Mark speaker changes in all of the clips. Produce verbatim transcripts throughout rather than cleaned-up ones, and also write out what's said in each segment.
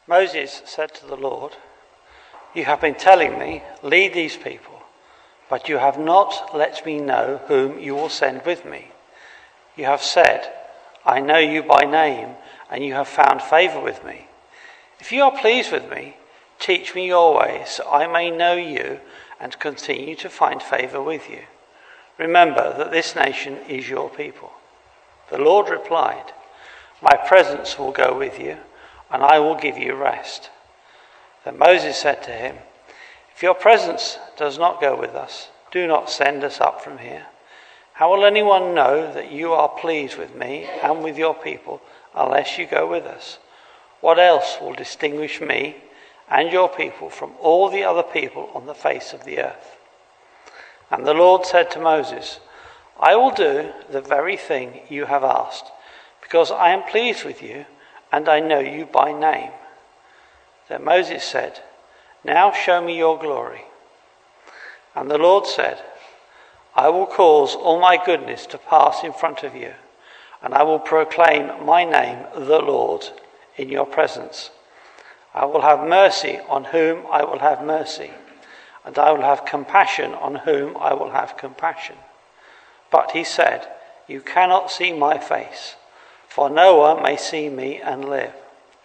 Speaker 1: Moses said to the Lord, "You have been telling me, 'Lead these people,' but you have not let me know whom you will send with me. You have said, 'I know you by name, and you have found favor with me.' If you are pleased with me, teach me your ways, so I may know you and continue to find favor with you. Remember that this nation is your people." The Lord replied, "My presence will go with you, and I will give you rest." Then Moses said to him, "If your presence does not go with us, do not send us up from here. How will anyone know that you are pleased with me and with your people unless you go with us? What else will distinguish me and your people from all the other people on the face of the earth?" And the Lord said to Moses, "I will do the very thing you have asked, because I am pleased with you and I know you by name." Then Moses said, "Now show me your glory." And the Lord said, "I will cause all my goodness to pass in front of you, and I will proclaim my name, the Lord, in your presence. I will have mercy on whom I will have mercy, and I will have compassion on whom I will have compassion." But he said, "You cannot see my face, for no one may see me and live."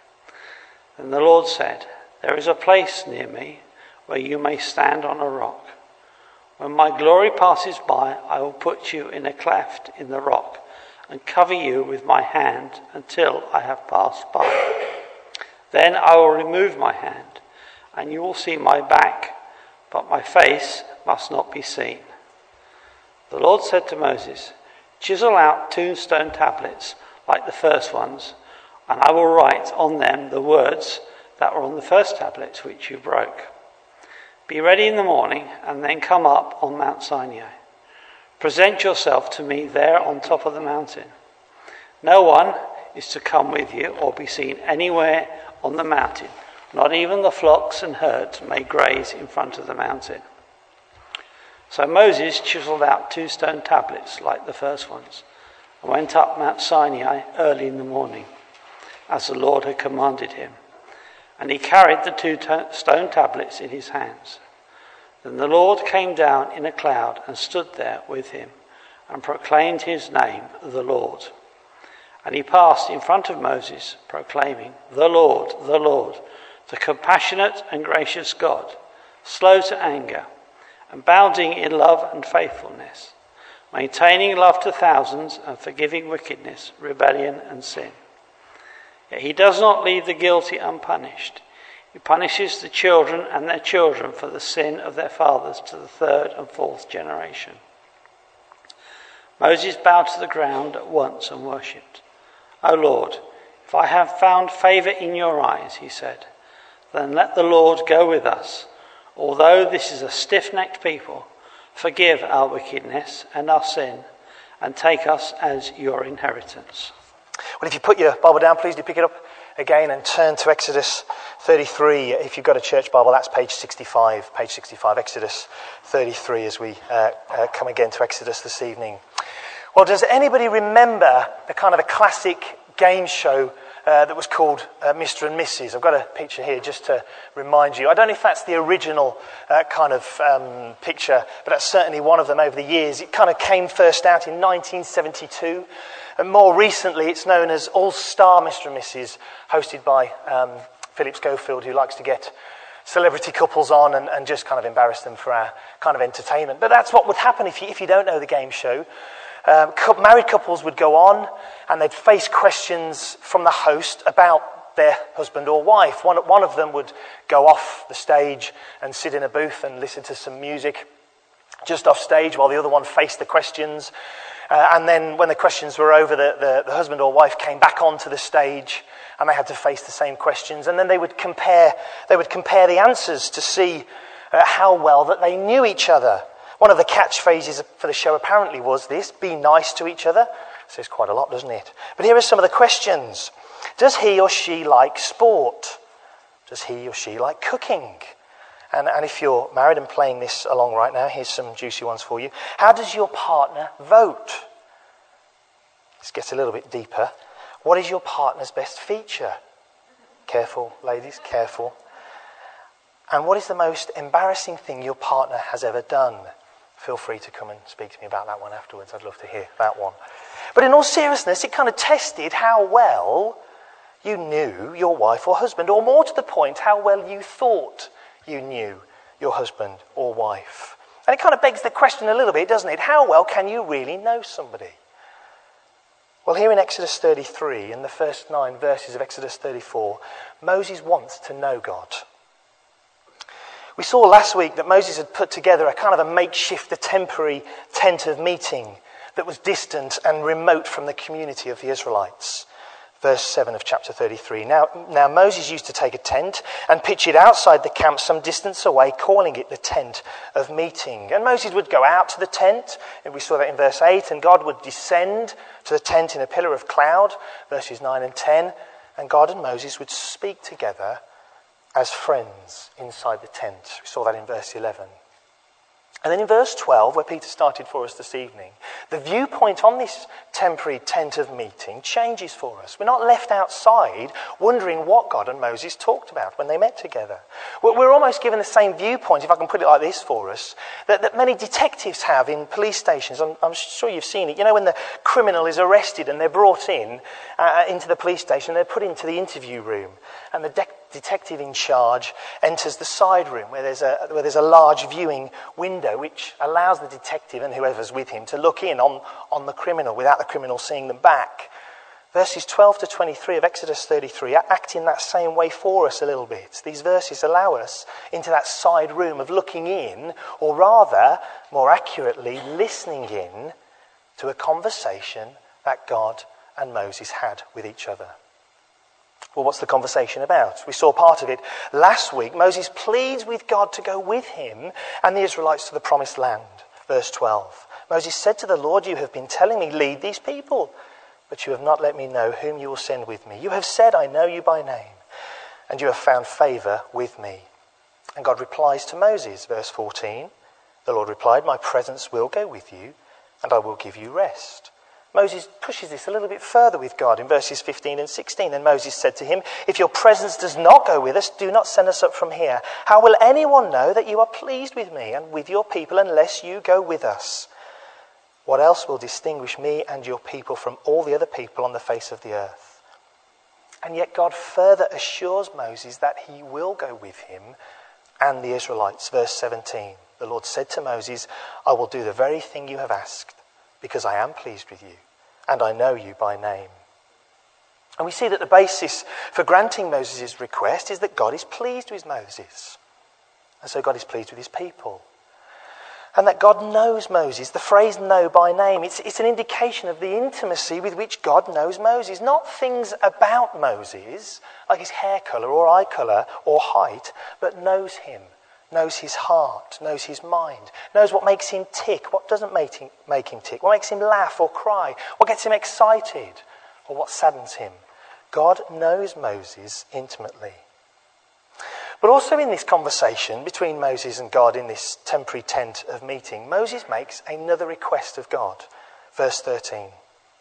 Speaker 1: And the Lord said, "There is a place near me where you may stand on a rock. When my glory passes by, I will put you in a cleft in the rock and cover you with my hand until I have passed by. Then I will remove my hand, and you will see my back, but my face must not be seen." The Lord said to Moses, "Chisel out two stone tablets like the first ones, and I will write on them the words that were on the first tablets which you broke. Be ready in the morning and then come up on Mount Sinai. Present yourself to me there on top of the mountain. No one is to come with you or be seen anywhere on the mountain. Not even the flocks and herds may graze in front of the mountain." So Moses chiseled out two stone tablets like the first ones and went up Mount Sinai early in the morning, as the Lord had commanded him. And he carried the two t- stone tablets in his hands. Then the Lord came down in a cloud and stood there with him and proclaimed his name, the Lord. And he passed in front of Moses, proclaiming, "The Lord, the Lord, the compassionate and gracious God, slow to anger, abounding in love and faithfulness, maintaining love to thousands and forgiving wickedness, rebellion and sin. Yet he does not leave the guilty unpunished. He punishes the children and their children for the sin of their fathers to the third and fourth generation." Moses bowed to the ground at once and worshipped. "O Lord, if I have found favor in your eyes," he said, "then let the Lord go with us. Although this is a stiff-necked people, forgive our wickedness and our sin, and take us as your inheritance."
Speaker 2: Well, if you put your Bible down, please do pick it up again and turn to Exodus thirty-three. If you've got a church Bible, that's page sixty-five. Page sixty-five, Exodus thirty-three, as we uh, uh, come again to Exodus this evening. Well, does anybody remember the kind of a classic game show uh, that was called uh, Mister and Missus? I've got a picture here just to remind you. I don't know if that's the original uh, kind of um, picture, but that's certainly one of them over the years. It kind of came first out in nineteen seventy-two. And more recently, it's known as All-Star Mister and Missus, hosted by um, Philip Schofield, who likes to get celebrity couples on and, and just kind of embarrass them for our kind of entertainment. But that's what would happen if you, if you don't know the game show. Um, married couples would go on and they'd face questions from the host about their husband or wife. One, one of them would go off the stage and sit in a booth and listen to some music just off stage while the other one faced the questions. Uh, and then when the questions were over, the, the, the husband or wife came back onto the stage and they had to face the same questions. And then they would compare, they would compare the answers to see uh, how well that they knew each other. One of the catchphrases for the show apparently was this: be nice to each other. Says quite a lot, doesn't it? But here are some of the questions. Does he or she like sport? Does he or she like cooking? And, and if you're married and playing this along right now, here's some juicy ones for you. How does your partner vote? This gets a little bit deeper. What is your partner's best feature? Careful, ladies, careful. And what is the most embarrassing thing your partner has ever done? Feel free to come and speak to me about that one afterwards. I'd love to hear that one. But in all seriousness, it kind of tested how well you knew your wife or husband, or more to the point, how well you thought you knew your husband or wife. And it kind of begs the question a little bit, doesn't it? How well can you really know somebody? Well, here in Exodus thirty-three, in the first nine verses of Exodus thirty-four, Moses wants to know God. We saw last week that Moses had put together a kind of a makeshift, a temporary tent of meeting that was distant and remote from the community of the Israelites. Verse seven of chapter thirty-three. Now, now Moses used to take a tent and pitch it outside the camp some distance away, calling it the tent of meeting. And Moses would go out to the tent, and we saw that in verse eight, and God would descend to the tent in a pillar of cloud, verses nine and ten, and God and Moses would speak together as friends inside the tent. We saw that in verse eleven. And then in verse twelve, where Peter started for us this evening, the viewpoint on this temporary tent of meeting changes for us. We're not left outside wondering what God and Moses talked about when they met together. We're almost given the same viewpoint, if I can put it like this for us, that, that many detectives have in police stations. I'm, I'm sure you've seen it. You know, when the criminal is arrested and they're brought in uh, into the police station, they're put into the interview room, and the de- detective in charge enters the side room where there's a where there's a large viewing window which allows the detective and whoever's with him to look in on, on the criminal without the criminal seeing them back. Verses twelve to twenty-three of Exodus thirty-three act in that same way for us a little bit. These verses allow us into that side room of looking in, or rather, more accurately, listening in to a conversation that God and Moses had with each other. Well, what's the conversation about? We saw part of it last week. Moses pleads with God to go with him and the Israelites to the promised land. Verse twelve. Moses said to the Lord, "You have been telling me, lead these people, but you have not let me know whom you will send with me. You have said, I know you by name, and you have found favour with me." And God replies to Moses, verse fourteen. The Lord replied, "My presence will go with you, and I will give you rest." Moses pushes this a little bit further with God in verses fifteen and sixteen. And Moses said to him, "If your presence does not go with us, do not send us up from here. How will anyone know that you are pleased with me and with your people unless you go with us? What else will distinguish me and your people from all the other people on the face of the earth?" And yet God further assures Moses that he will go with him and the Israelites. Verse seventeen. The Lord said to Moses, "I will do the very thing you have asked, because I am pleased with you, and I know you by name." And we see that the basis for granting Moses' request is that God is pleased with Moses. And so God is pleased with his people. And that God knows Moses. The phrase "know by name," it's, it's an indication of the intimacy with which God knows Moses. Not things about Moses, like his hair colour or eye colour or height, but knows him. Knows his heart, knows his mind, knows what makes him tick, what doesn't make him, make him tick, what makes him laugh or cry, what gets him excited, or what saddens him. God knows Moses intimately. But also in this conversation between Moses and God in this temporary tent of meeting, Moses makes another request of God. Verse thirteen.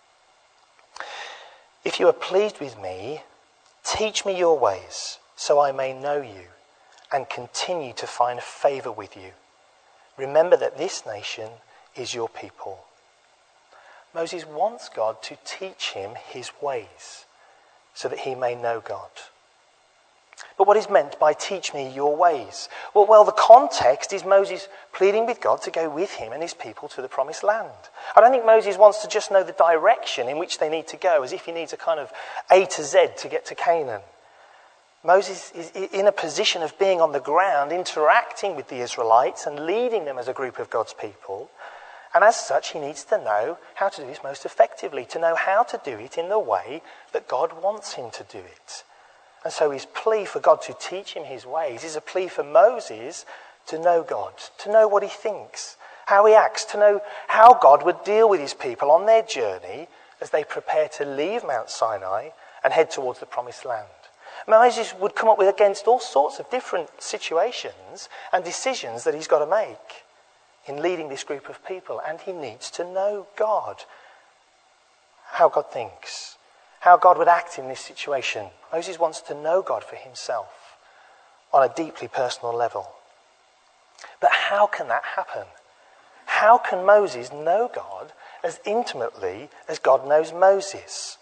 Speaker 2: "If you are pleased with me, teach me your ways, so I may know you and continue to find favour with you. Remember that this nation is your people." Moses wants God to teach him his ways so that he may know God. But what is meant by "teach me your ways"? Well, well, the context is Moses pleading with God to go with him and his people to the promised land. I don't think Moses wants to just know the direction in which they need to go, as if he needs a kind of A to Z to get to Canaan. Moses is in a position of being on the ground, interacting with the Israelites and leading them as a group of God's people. And as such, he needs to know how to do this most effectively, to know how to do it in the way that God wants him to do it. And so his plea for God to teach him his ways is a plea for Moses to know God, to know what he thinks, how he acts, to know how God would deal with his people on their journey as they prepare to leave Mount Sinai and head towards the promised land. Moses would come up with against all sorts of different situations and decisions that he's got to make in leading this group of people, and he needs to know God, how God thinks, how God would act in this situation. Moses wants to know God for himself on a deeply personal level. But how can that happen? How can Moses know God as intimately as God knows Moses?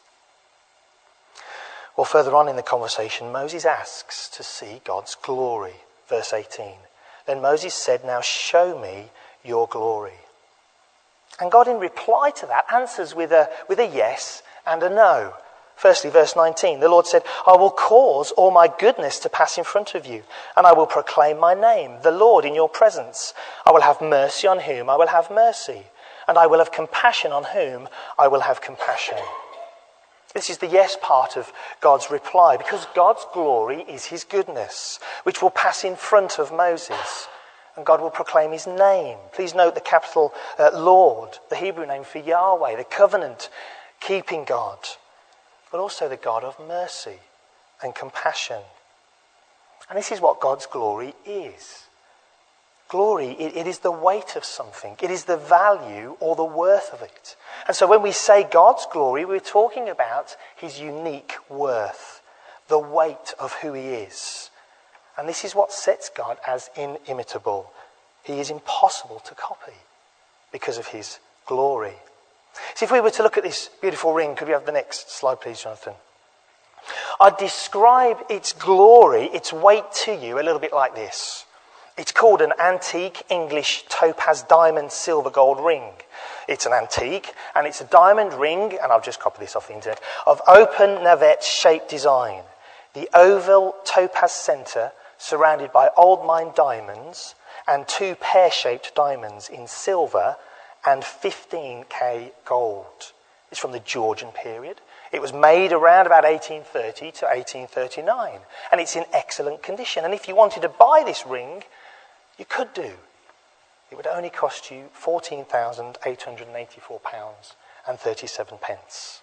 Speaker 2: Well, further on in the conversation, Moses asks to see God's glory. Verse eighteen. Then Moses said, "Now show me your glory." And God, in reply to that, answers with a, with a yes and a no. Firstly, verse nineteen, the Lord said, "I will cause all my goodness to pass in front of you, and I will proclaim my name, the Lord, in your presence. I will have mercy on whom I will have mercy, and I will have compassion on whom I will have compassion." This is the yes part of God's reply, because God's glory is his goodness, which will pass in front of Moses, and God will proclaim his name. Please note the capital uh, Lord, the Hebrew name for Yahweh, the covenant-keeping God, but also the God of mercy and compassion. And this is what God's glory is. Glory, it, it is the weight of something. It is the value or the worth of it. And so when we say God's glory, we're talking about his unique worth, the weight of who he is. And this is what sets God as inimitable. He is impossible to copy because of his glory. So if we were to look at this beautiful ring, could we have the next slide, please, Jonathan? I'd describe its glory, its weight to you a little bit like this. It's called an antique English topaz diamond silver gold ring. It's an antique, and it's a diamond ring, and I'll just copy this off the internet, of open navette shaped design. The oval topaz centre surrounded by old mine diamonds and two pear-shaped diamonds in silver and fifteen K gold. It's from the Georgian period. It was made around about eighteen thirty to eighteen thirty-nine, and it's in excellent condition. And if you wanted to buy this ring, you could do. It would only cost you fourteen thousand eight hundred eighty-four pounds and thirty-seven pence.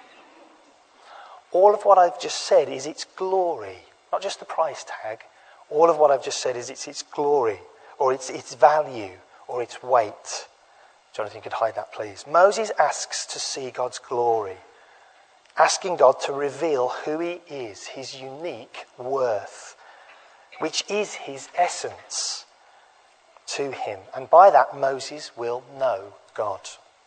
Speaker 2: All of what I've just said is its glory, not just the price tag. All of what I've just said is it's its glory, or its its value, or its weight. Jonathan, could hide that, please. Moses asks to see God's glory, asking God to reveal who he is, his unique worth, which is his essence, to him. And by that, Moses will know God.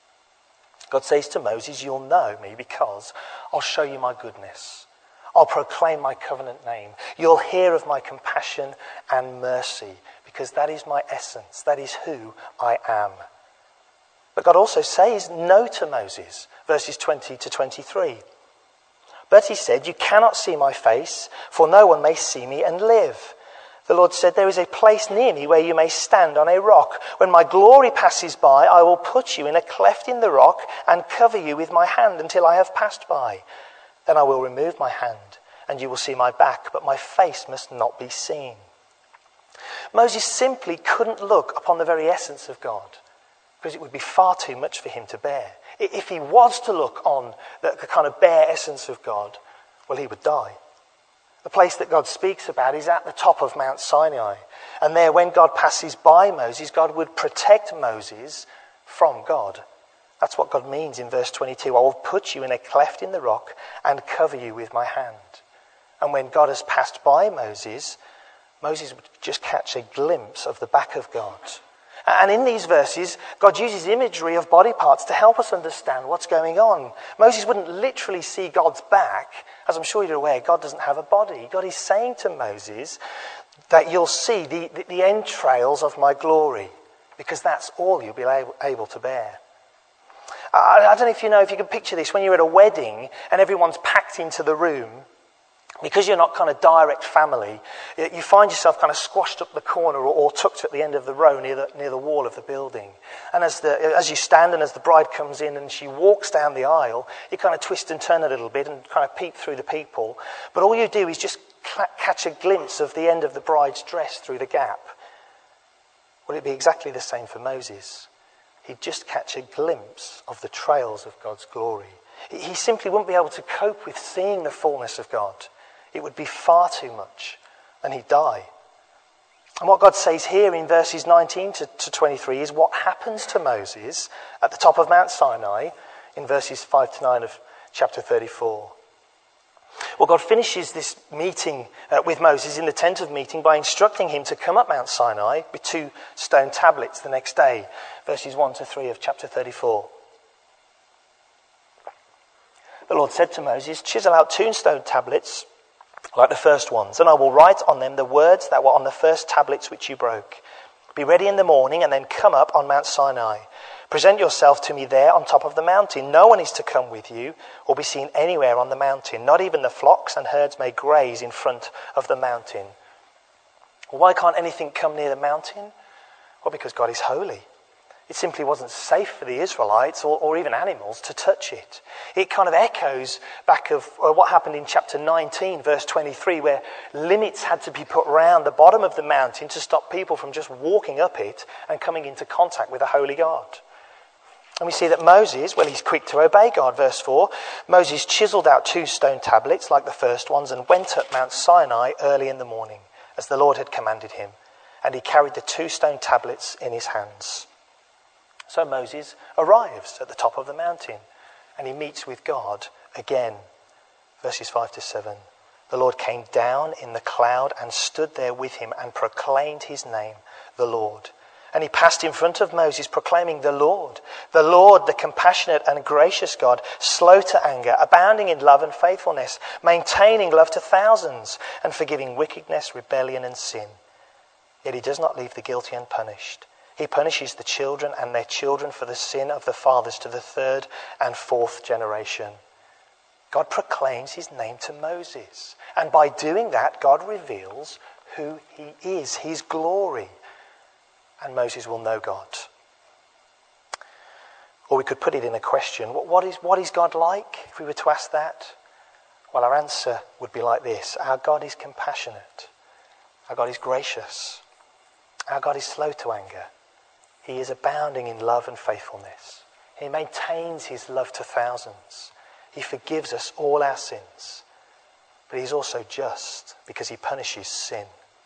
Speaker 2: God says to Moses, "You'll know me because I'll show you my goodness. I'll proclaim my covenant name. You'll hear of my compassion and mercy, because that is my essence. That is who I am." But God also says no to Moses, verses twenty to twenty-three. "But he said, 'You cannot see my face, for no one may see me and live.' The Lord said, 'There is a place near me where you may stand on a rock. When my glory passes by, I will put you in a cleft in the rock and cover you with my hand until I have passed by. Then I will remove my hand, and you will see my back, but my face must not be seen.'" Moses simply couldn't look upon the very essence of God, because it would be far too much for him to bear. If he was to look on the kind of bare essence of God, well, he would die. The place that God speaks about is at the top of Mount Sinai. And there, when God passes by Moses, God would protect Moses from God. That's what God means in verse twenty-two. "I will put you in a cleft in the rock and cover you with my hand." And when God has passed by Moses, Moses would just catch a glimpse of the back of God. And in these verses, God uses imagery of body parts to help us understand what's going on. Moses wouldn't literally see God's back. As I'm sure you're aware, God doesn't have a body. God is saying to Moses that you'll see the, the, the entrails of my glory, because that's all you'll be able, able to bear. I, I don't know if you know, if you can picture this, when you're at a wedding and everyone's packed into the room, because you're not kind of direct family, you find yourself kind of squashed up the corner or, or tucked at the end of the row near the, near the wall of the building. And as the as you stand and as the bride comes in and she walks down the aisle, you kind of twist and turn a little bit and kind of peep through the people. But all you do is just cl- catch a glimpse of the end of the bride's dress through the gap. Well, it'd be exactly the same for Moses. He'd just catch a glimpse of the trails of God's glory. He simply wouldn't be able to cope with seeing the fullness of God. It would be far too much, and he'd die. And what God says here in verses nineteen to twenty-three is what happens to Moses at the top of Mount Sinai in verses five to nine of chapter thirty-four. Well, God finishes this meeting uh, with Moses in the tent of meeting by instructing him to come up Mount Sinai with two stone tablets the next day, verses one to three of chapter thirty-four. The Lord said to Moses, "Chisel out two stone tablets like the first ones, and I will write on them the words that were on the first tablets which you broke. Be ready in the morning and then come up on Mount Sinai. Present yourself to me there on top of the mountain. No one is to come with you or be seen anywhere on the mountain. Not even the flocks and herds may graze in front of the mountain." Well, why can't anything come near the mountain? Well, because God is holy. It simply wasn't safe for the Israelites or, or even animals to touch it. It kind of echoes back of uh, what happened in chapter nineteen, verse twenty-three, where limits had to be put round the bottom of the mountain to stop people from just walking up it and coming into contact with a holy God. And we see that Moses, well, he's quick to obey God. Verse four, Moses chiseled out two stone tablets like the first ones and went up Mount Sinai early in the morning, as the Lord had commanded him. And he carried the two stone tablets in his hands. So Moses arrives at the top of the mountain and he meets with God again. Verses five to seven. The Lord came down in the cloud and stood there with him and proclaimed his name, the Lord. And he passed in front of Moses, proclaiming, "The Lord, the Lord, the compassionate and gracious God, slow to anger, abounding in love and faithfulness, maintaining love to thousands, and forgiving wickedness, rebellion and sin. Yet he does not leave the guilty unpunished. He punishes the children and their children for the sin of the fathers to the third and fourth generation." God proclaims his name to Moses. And by doing that, God reveals who he is, his glory. And Moses will know God. Or we could put it in a question. What is, what is God like, if we were to ask that? Well, our answer would be like this. Our God is compassionate. Our God is gracious. Our God is slow to anger. He is abounding in love and faithfulness. He maintains his love to thousands. He forgives us all our sins. But he's also just because he punishes sin.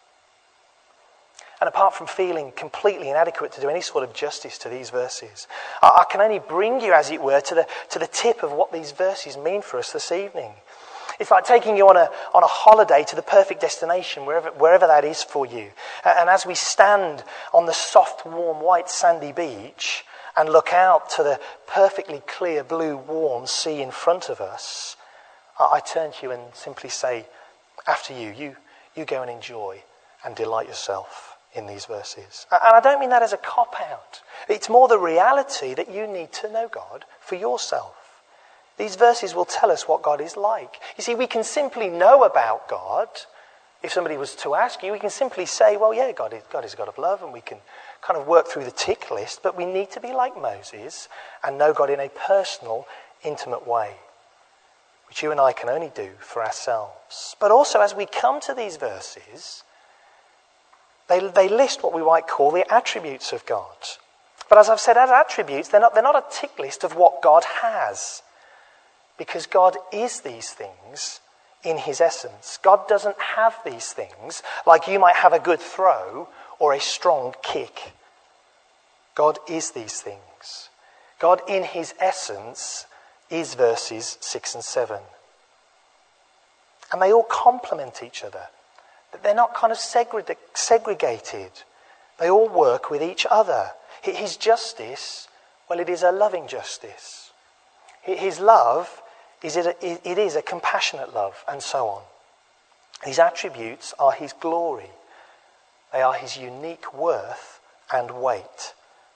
Speaker 2: And apart from feeling completely inadequate to do any sort of justice to these verses, I can only bring you, as it were, to the, to the tip of what these verses mean for us this evening. It's like taking you on a on a holiday to the perfect destination, wherever wherever that is for you. And as we stand on the soft, warm, white, sandy beach and look out to the perfectly clear, blue, warm sea in front of us, I turn to you and simply say, after you, you, you go and enjoy and delight yourself in these verses. And I don't mean that as a cop-out. It's more the reality that you need to know God for yourself. These verses will tell us what God is like. You see, we can simply know about God. If somebody was to ask you, we can simply say, well, yeah, God is, God is a God of love, and we can kind of work through the tick list, but we need to be like Moses and know God in a personal, intimate way, which you and I can only do for ourselves. But also, as we come to these verses, they, they list what we might call the attributes of God. But as I've said, as attributes, they're not, they're not a tick list of what God has. Because God is these things in his essence. God doesn't have these things like you might have a good throw or a strong kick. God is these things. God in his essence is verses six and seven. And they all complement each other. They're not kind of segre- segregated. They all work with each other. His justice, well, it is a loving justice. His love, is it, a, it is a compassionate love, and so on. His attributes are his glory. They are his unique worth and weight.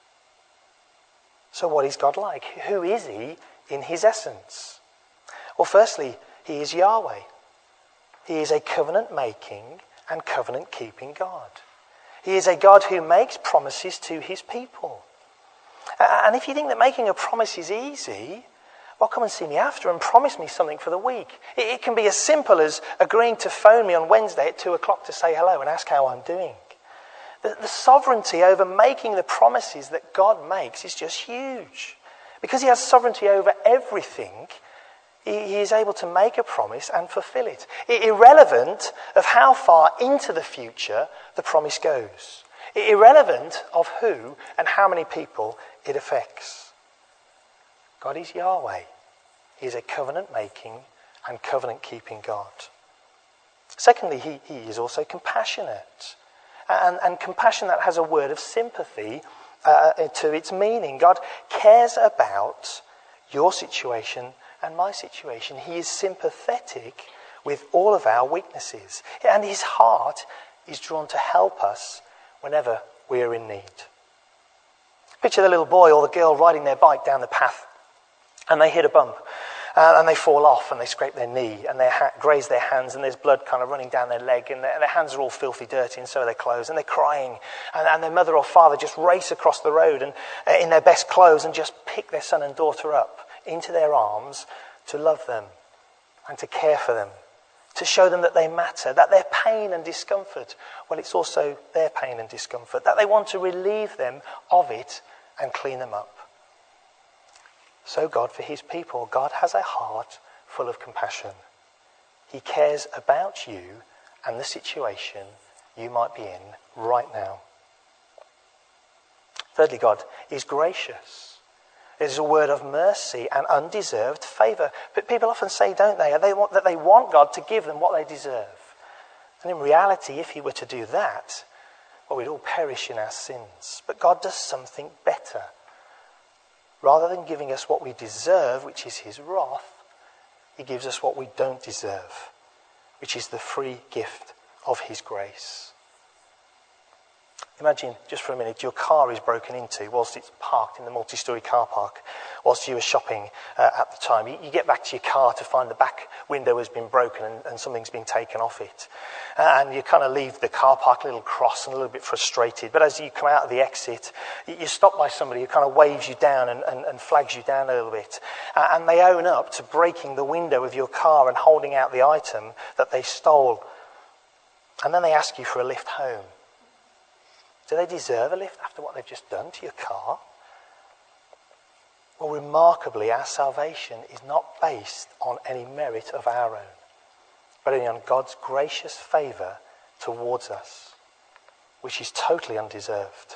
Speaker 2: So what is God like? Who is he in his essence? Well, firstly, he is Yahweh. He is a covenant-making and covenant-keeping God. He is a God who makes promises to his people. And if you think that making a promise is easy, well, come and see me after and promise me something for the week. It can be as simple as agreeing to phone me on Wednesday at two o'clock to say hello and ask how I'm doing. The, the sovereignty over making the promises that God makes is just huge. Because he has sovereignty over everything, he, he is able to make a promise and fulfill it, irrelevant of how far into the future the promise goes, irrelevant of who and how many people it affects. God is Yahweh. He is a covenant-making and covenant-keeping God. Secondly, he, he is also compassionate. And, and compassion that has a word of sympathy uh, to its meaning. God cares about your situation and my situation. He is sympathetic with all of our weaknesses. And his heart is drawn to help us whenever we are in need. Picture the little boy or the girl riding their bike down the path and they hit a bump. Uh, and they fall off and they scrape their knee and they ha- graze their hands and there's blood kind of running down their leg and their, their hands are all filthy dirty and so are their clothes and they're crying. And, and their mother or father just race across the road and uh, in their best clothes and just pick their son and daughter up into their arms to love them and to care for them, to show them that they matter, that their pain and discomfort, well, it's also their pain and discomfort, that they want to relieve them of it and clean them up. So God, for his people, God has a heart full of compassion. He cares about you and the situation you might be in right now. Thirdly, God is gracious. It is a word of mercy and undeserved favour. But people often say, don't they, they want, that they want God to give them what they deserve. And in reality, if he were to do that, well, we'd all perish in our sins. But God does something better. Rather than giving us what we deserve, which is his wrath, he gives us what we don't deserve, which is the free gift of his grace. Imagine, just for a minute, your car is broken into whilst it's parked in the multi-storey car park, whilst you were shopping uh, at the time. You, you get back to your car to find the back window has been broken and, and something's been taken off it. Uh, and you kind of leave the car park a little cross and a little bit frustrated. But as you come out of the exit, you, you're stopped by somebody who kind of waves you down and, and, and flags you down a little bit. Uh, and they own up to breaking the window of your car and holding out the item that they stole. And then they ask you for a lift home. Do they deserve a lift after what they've just done to your car? Well, remarkably, our salvation is not based on any merit of our own, but only on God's gracious favour towards us, which is totally undeserved.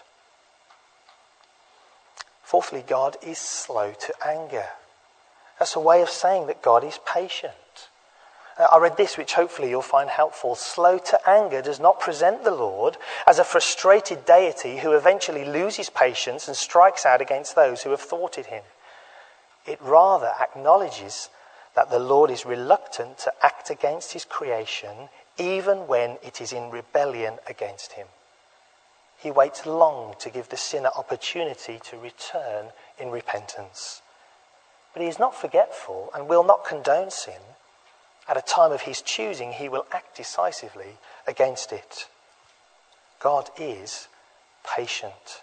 Speaker 2: Fourthly, God is slow to anger. That's a way of saying that God is patient. Uh, I read this, which hopefully you'll find helpful. Slow to anger does not present the Lord as a frustrated deity who eventually loses patience and strikes out against those who have thwarted him. It rather acknowledges that the Lord is reluctant to act against his creation even when it is in rebellion against him. He waits long to give the sinner opportunity to return in repentance. But he is not forgetful and will not condone sin. At a time of his choosing, he will act decisively against it. God is patient.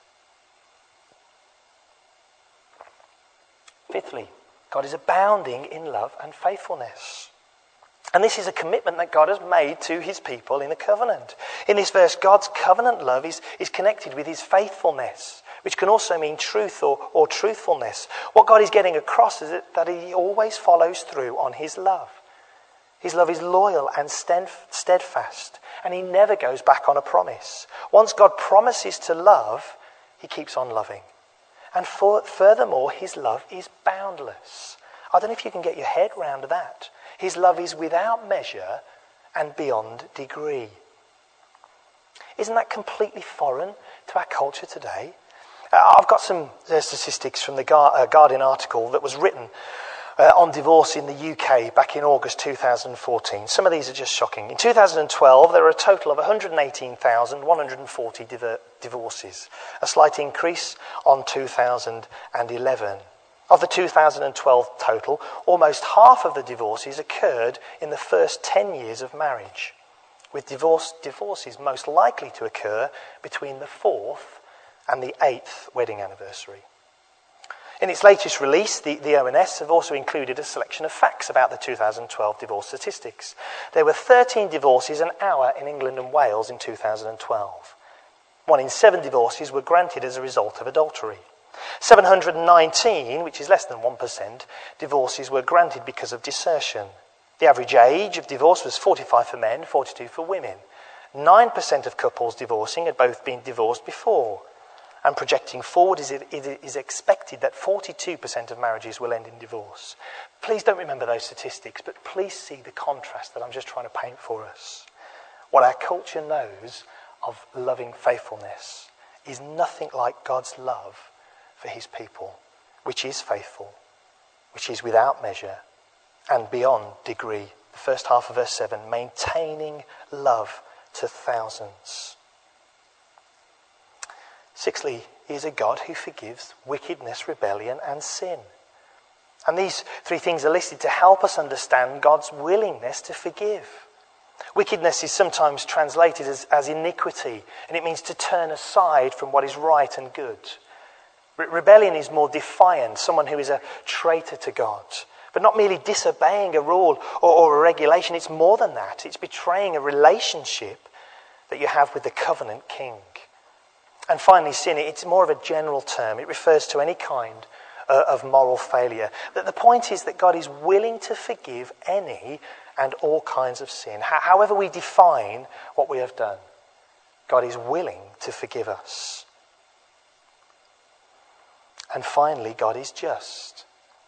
Speaker 2: Fifthly, God is abounding in love and faithfulness. And this is a commitment that God has made to his people in the covenant. In this verse, God's covenant love is, is connected with his faithfulness, which can also mean truth or, or truthfulness. What God is getting across is that he always follows through on his love. His love is loyal and steadfast, and he never goes back on a promise. Once God promises to love, he keeps on loving. And for, furthermore, his love is boundless. I don't know if you can get your head round that. His love is without measure and beyond degree. Isn't that completely foreign to our culture today? Uh, I've got some uh, statistics from the Gar- uh, Guardian article that was written Uh, on divorce in the U K back in August two thousand fourteen. Some of these are just shocking. In two thousand twelve, there were a total of one hundred eighteen thousand one hundred forty div- divorces, a slight increase on two thousand eleven. Of the two thousand twelve total, almost half of the divorces occurred in the first ten years of marriage, with divorce, divorces most likely to occur between the fourth and the eighth wedding anniversary. In its latest release, the, the O N S have also included a selection of facts about the two thousand twelve divorce statistics. There were thirteen divorces an hour in England and Wales in two thousand twelve. One in seven divorces were granted as a result of adultery. seven hundred nineteen, which is less than one percent, divorces were granted because of desertion. The average age of divorce was forty-five for men, forty-two for women. nine percent of couples divorcing had both been divorced before. And projecting forward, is it, it is expected that forty-two percent of marriages will end in divorce. Please don't remember those statistics, but please see the contrast that I'm just trying to paint for us. What our culture knows of loving faithfulness is nothing like God's love for his people, which is faithful, which is without measure and beyond degree. The first half of verse seven, maintaining love to thousands. Sixthly, he is a God who forgives wickedness, rebellion, and sin. And these three things are listed to help us understand God's willingness to forgive. Wickedness is sometimes translated as, as iniquity, and it means to turn aside from what is right and good. Re- rebellion is more defiant, someone who is a traitor to God. But not merely disobeying a rule or, or a regulation, it's more than that. It's betraying a relationship that you have with the covenant king. And finally, sin, it's more of a general term. It refers to any kind uh, of moral failure. But the point is that God is willing to forgive any and all kinds of sin. H- however we define what we have done, God is willing to forgive us. And finally, God is just.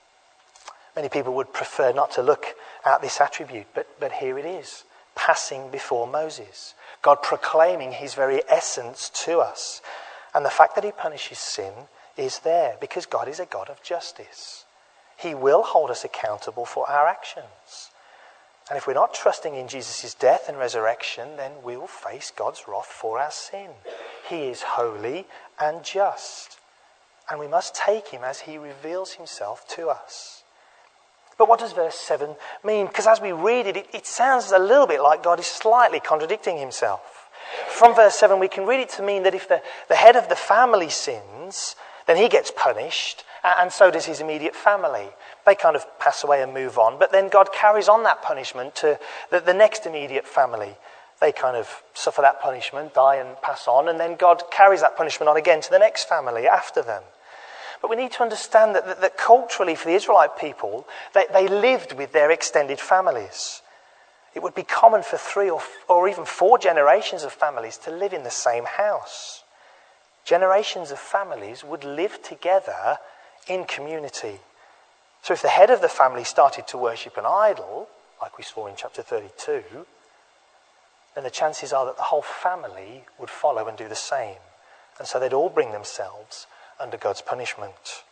Speaker 2: Many people would prefer not to look at this attribute, but, but here it is, passing before Moses. God proclaiming his very essence to us. And the fact that he punishes sin is there because God is a God of justice. He will hold us accountable for our actions. And if we're not trusting in Jesus' death and resurrection, then we will face God's wrath for our sin. He is holy and just. And we must take him as he reveals himself to us. But what does verse seven mean? Because as we read it, it, it sounds a little bit like God is slightly contradicting himself. From verse seven, we can read it to mean that if the, the head of the family sins, then he gets punished, and so does his immediate family. They kind of pass away and move on, but then God carries on that punishment to the, the next immediate family. They kind of suffer that punishment, die and pass on, and then God carries that punishment on again to the next family after them. But we need to understand that, that, that culturally for the Israelite people, they, they lived with their extended families. It would be common for three or, or even four generations of families to live in the same house. Generations of families would live together in community. So if the head of the family started to worship an idol, like we saw in chapter thirty-two, then the chances are that the whole family would follow and do the same. And so they'd all bring themselves under God's punishment.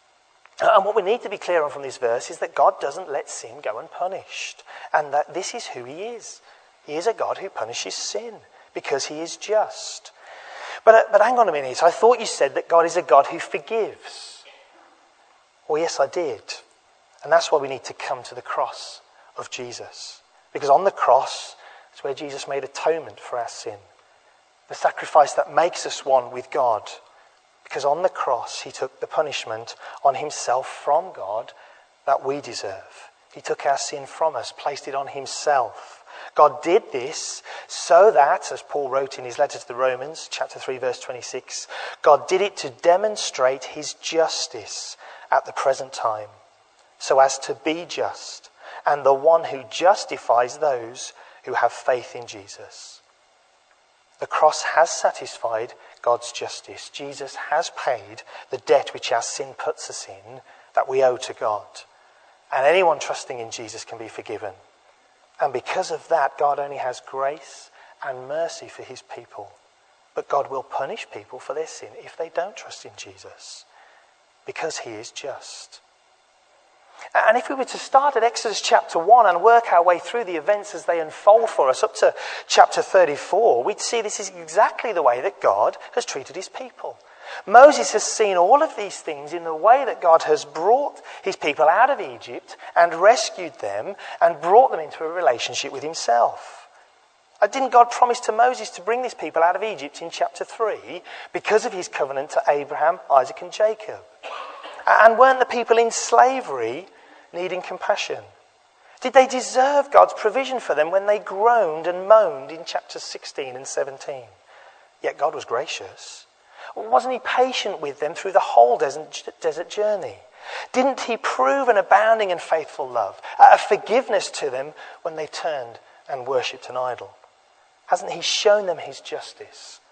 Speaker 2: And what we need to be clear on from this verse is that God doesn't let sin go unpunished. And that this is who he is. He is a God who punishes sin because he is just. But, uh, but hang on a minute. I thought you said that God is a God who forgives. Well, yes, I did. And that's why we need to come to the cross of Jesus. Because on the cross, it's where Jesus made atonement for our sin. The sacrifice that makes us one with God. Because on the cross, he took the punishment on himself from God that we deserve. He took our sin from us, placed it on himself. God did this so that, as Paul wrote in his letter to the Romans, chapter three, verse twenty-six, God did it to demonstrate his justice at the present time, so as to be just, and the one who justifies those who have faith in Jesus. The cross has satisfied God's justice. Jesus has paid the debt which our sin puts us in that we owe to God. And anyone trusting in Jesus can be forgiven. And because of that, God only has grace and mercy for his people. But God will punish people for their sin if they don't trust in Jesus, because he is just. And if we were to start at Exodus chapter one and work our way through the events as they unfold for us up to chapter thirty-four, we'd see this is exactly the way that God has treated his people. Moses has seen all of these things in the way that God has brought his people out of Egypt and rescued them and brought them into a relationship with himself. Didn't God promise to Moses to bring these people out of Egypt in chapter three because of his covenant to Abraham, Isaac and Jacob? And weren't the people in slavery needing compassion? Did they deserve God's provision for them when they groaned and moaned in chapters sixteen and seventeen? Yet God was gracious. Wasn't he patient with them through the whole desert journey? Didn't he prove an abounding and faithful love, a forgiveness to them when they turned and worshipped an idol? Hasn't he shown them his justice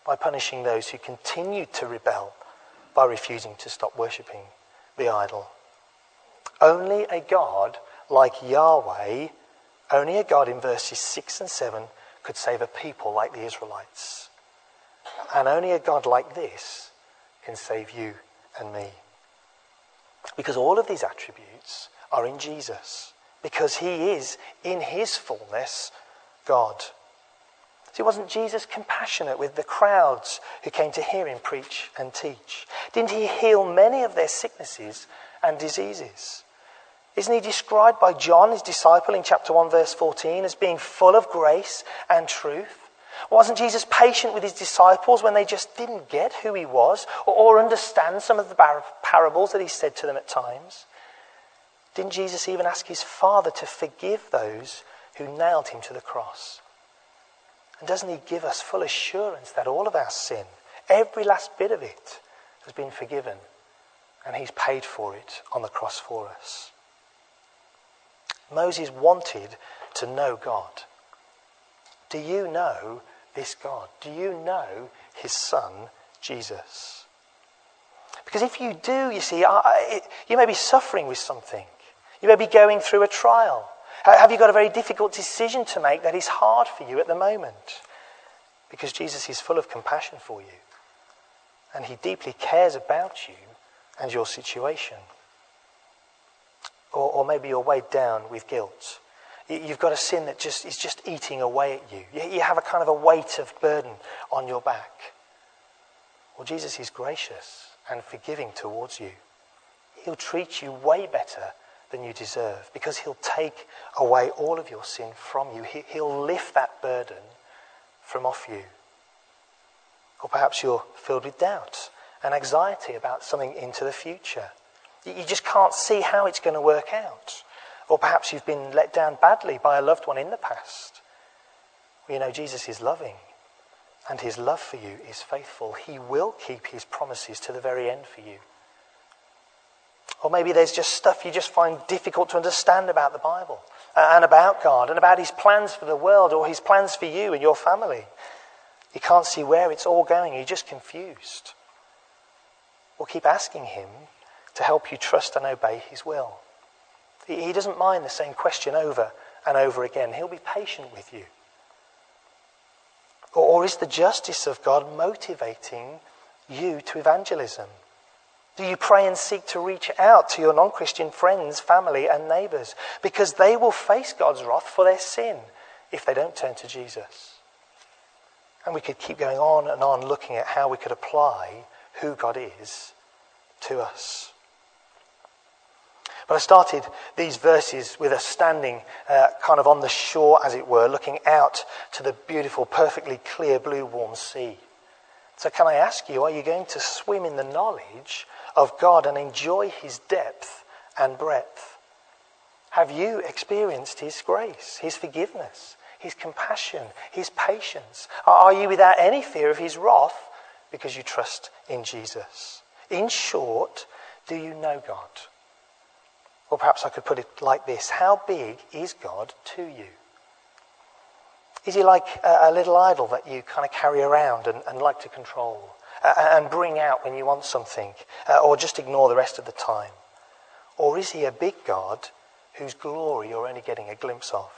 Speaker 2: by punishing those who continued to rebel by refusing to stop worshipping the idol. Only a God like Yahweh, only a God in verses six and seven could save a people like the Israelites. And only a God like this can save you and me. Because all of these attributes are in Jesus. Because he is, in his fullness, God. See, wasn't Jesus compassionate with the crowds who came to hear him preach and teach? Didn't he heal many of their sicknesses and diseases? Isn't he described by John, his disciple, in chapter one, verse fourteen, as being full of grace and truth? Wasn't Jesus patient with his disciples when they just didn't get who he was or, or understand some of the bar- parables that he said to them at times? Didn't Jesus even ask his Father to forgive those who nailed him to the cross? And doesn't he give us full assurance that all of our sin, every last bit of it, has been forgiven and he's paid for it on the cross for us? Moses wanted to know God. Do you know this God? Do you know his son, Jesus? Because if you do, you see, I, you may be suffering with something. You may be going through a trial. Have you got a very difficult decision to make that is hard for you at the moment? Because Jesus is full of compassion for you. And he deeply cares about you and your situation. Or, or maybe you're weighed down with guilt. You've got a sin that just is just eating away at you. You have a kind of a weight of burden on your back. Well, Jesus is gracious and forgiving towards you. He'll treat you way better than you deserve because he'll take away all of your sin from you. He'll lift that burden from off you. Or perhaps you're filled with doubt and anxiety about something into the future. You just can't see how it's going to work out. Or perhaps you've been let down badly by a loved one in the past. Well, you know, Jesus is loving and his love for you is faithful. He will keep his promises to the very end for you. Or maybe there's just stuff you just find difficult to understand about the Bible and about God and about his plans for the world or his plans for you and your family. You can't see where it's all going. You're just confused. Well, keep asking him to help you trust and obey his will. He doesn't mind the same question over and over again. He'll be patient with you. Or, or is the justice of God motivating you to evangelism? Do you pray and seek to reach out to your non-Christian friends, family and neighbours? Because they will face God's wrath for their sin if they don't turn to Jesus. And we could keep going on and on looking at how we could apply who God is to us. But I started these verses with us standing uh, kind of on the shore, as it were, looking out to the beautiful, perfectly clear, blue, warm sea. So can I ask you, are you going to swim in the knowledge of God and enjoy his depth and breadth? Have you experienced his grace, his forgiveness, his compassion, his patience? Are you without any fear of his wrath because you trust in Jesus? In short, do you know God? Or perhaps I could put it like this. How big is God to you? Is he like a, a little idol that you kind of carry around and, and like to control uh, and bring out when you want something uh, or just ignore the rest of the time? Or is he a big God whose glory you're only getting a glimpse of?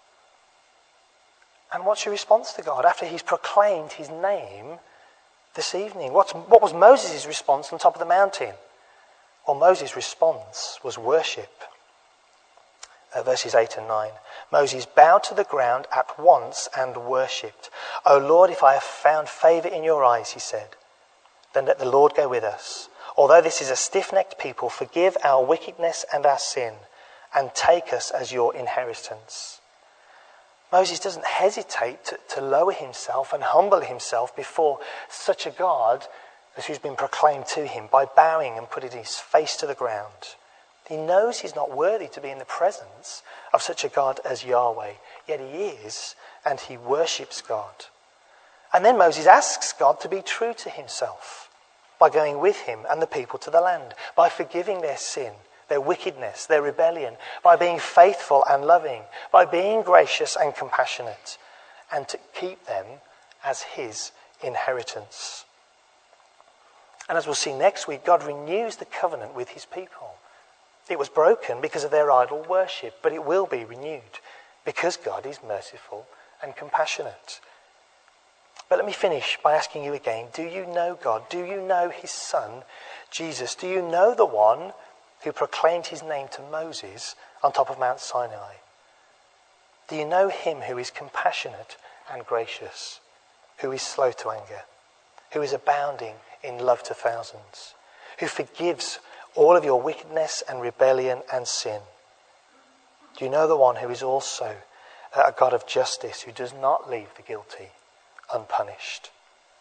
Speaker 2: And what's your response to God after he's proclaimed his name this evening? What's, what was Moses' response on top of the mountain? Well, Moses' response was worship. Uh, verses eight and nine. Moses bowed to the ground at once and worshipped. "O Lord, if I have found favour in your eyes," he said, "then let the Lord go with us. Although this is a stiff-necked people, forgive our wickedness and our sin, and take us as your inheritance." Moses doesn't hesitate to, to lower himself and humble himself before such a God as who's been proclaimed to him by bowing and putting his face to the ground. He knows he's not worthy to be in the presence of such a God as Yahweh, yet he is, and he worships God. And then Moses asks God to be true to himself by going with him and the people to the land, by forgiving their sin, their wickedness, their rebellion, by being faithful and loving, by being gracious and compassionate, and to keep them as his inheritance. And as we'll see next week, God renews the covenant with his people. It was broken because of their idol worship, but it will be renewed because God is merciful and compassionate. But let me finish by asking you again, do you know God? Do you know his Son, Jesus? Do you know the one who proclaimed his name to Moses on top of Mount Sinai? Do you know him who is compassionate and gracious, who is slow to anger, who is abounding in love to thousands, who forgives all of your wickedness and rebellion and sin? Do you know the one who is also a God of justice, who does not leave the guilty unpunished?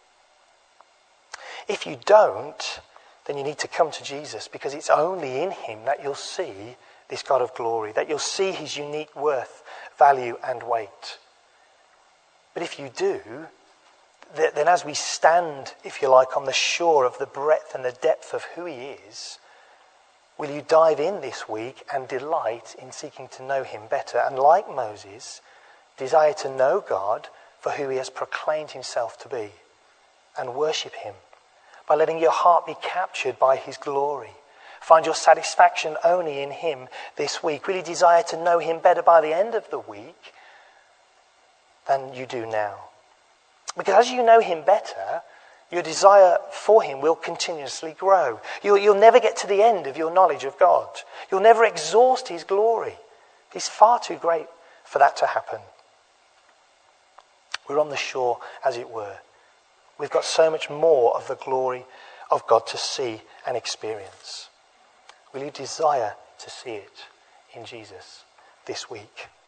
Speaker 2: If you don't, then you need to come to Jesus, because it's only in him that you'll see this God of glory, that you'll see his unique worth, value and weight. But if you do, then as we stand, if you like, on the shore of the breadth and the depth of who he is, will you dive in this week and delight in seeking to know him better? And like Moses, desire to know God for who he has proclaimed himself to be, and worship him by letting your heart be captured by his glory. Find your satisfaction only in him this week. Really desire to know him better by the end of the week than you do now. Because as you know him better, your desire for him will continuously grow. You'll, you'll never get to the end of your knowledge of God. You'll never exhaust his glory. He's far too great for that to happen. We're on the shore, as it were. We've got so much more of the glory of God to see and experience. Will you desire to see it in Jesus this week?